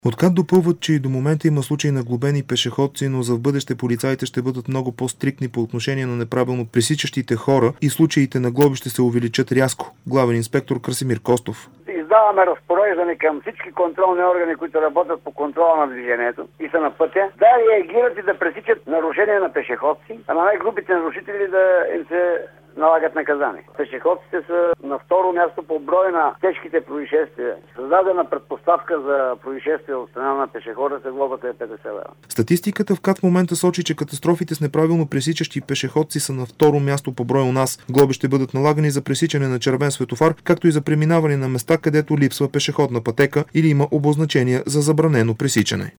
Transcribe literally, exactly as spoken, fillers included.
От КАТ допълват, че и до момента има случаи на глобени пешеходци, но за в бъдеще полицаите ще бъдат много по-стриктни по отношение на неправилно пресичащите хора и случаите на глоби ще се увеличат рязко. Главен инспектор Красимир Костов. Издаваме разпореждане към всички контролни органи, които работят по контрола на движението и са на пътя, да реагират и да пресичат нарушения на пешеходци, а на най-глупите нарушители да им се налагат наказания. Пешеходците са на второ място по брой на тежките происшествия. Създадена предпоставка за происшествия от страна на пешеходите, глобата е петдесет лева. Статистиката в КАТ в момента сочи, че катастрофите с неправилно пресичащи пешеходци са на второ място по брой у нас. Глоби ще бъдат налагани за пресичане на червен светофар, както и за преминаване на места, където липсва пешеходна пътека или има обозначения за забранено пресичане.